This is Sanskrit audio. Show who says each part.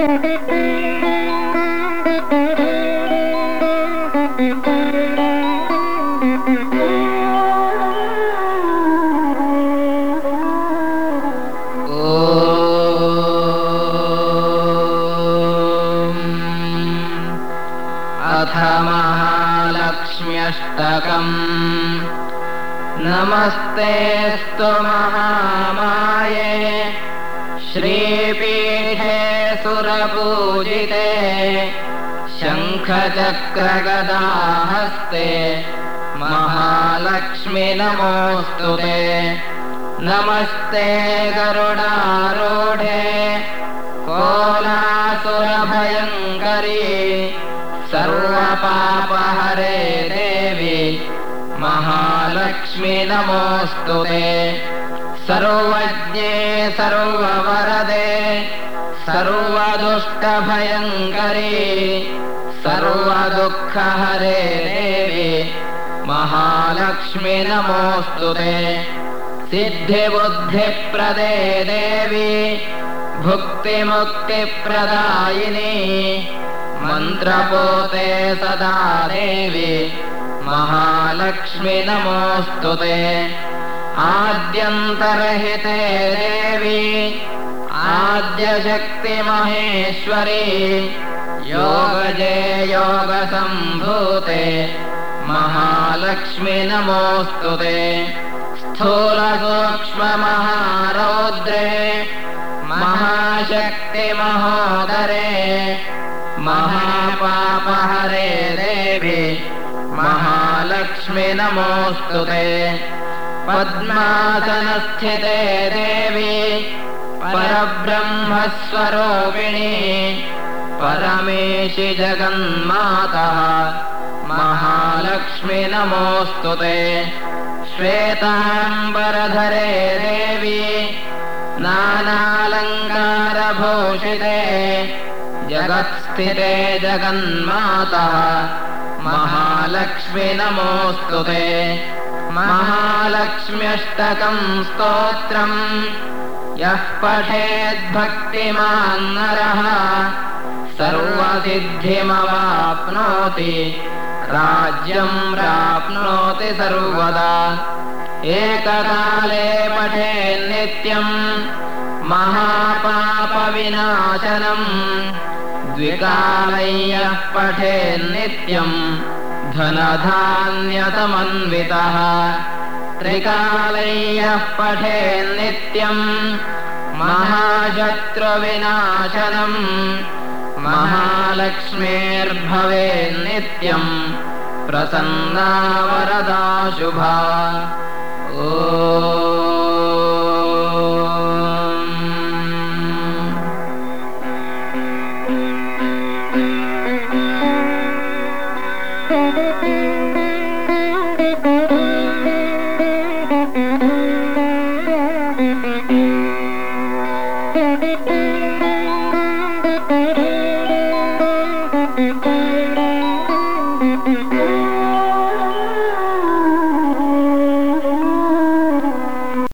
Speaker 1: अथ महालक्ष्म्यष्टकम्। नमस्तेऽस्तु महामाये श्रीपीठे सुरपूजिते शङ्खचक्रगदाहस्ते महालक्ष्मी नमोऽस्तुते। नमस्ते गरुडारूढे कोलासुरभयङ्करी सर्वपापहरे देवी महालक्ष्मी नमोऽस्तुते। सर्वज्ञे सर्ववरदे सर्वदुष्टभयङ्करी सर्वदुःखहरे देवी महालक्ष्मी नमोऽस्तुते। सिद्धिबुद्धिप्रदे देवी भुक्तिमुक्तिप्रदायिनी मन्त्रपोते सदा देवी महालक्ष्मी नमोऽस्तुते। आद्यन्तर्हिते देवी आद्यशक्तिमहेश्वरी योगजे योगसम्भूते महालक्ष्मी नमोऽस्तुते। स्थूलसूक्ष्ममहारौद्रे महाशक्तिमहोदरे महापापहरे देवी महालक्ष्मी नमोऽस्तुते। पद्मासनस्थिते देवी परब्रह्मस्वरूपिणी परमेशि जगन्माता महालक्ष्मी नमोऽस्तुते। श्वेताम्बरधरे देवी नानालङ्कारभूषिते जगत्स्थिते जगन्माता महालक्ष्मी नमोऽस्तुते। महालक्ष्म्यष्टकम् स्तोत्रम् यः पठेद्भक्तिमान् नरः सर्वसिद्धिमवाप्नोति राज्यं प्राप्नोति सर्वदा। एककाले पठेन्नित्यम् महापापविनाशनम् द्विकालय्यः पठेन्नित्यम् धनधान्यसमन्वितः त्रिकालय्यः पठेन्नित्यम् महाशत्रुविनाशनम् महालक्ष्मीर्भवेन्नित्यम् प्रसन्ना वरदा शुभा।
Speaker 2: ॐ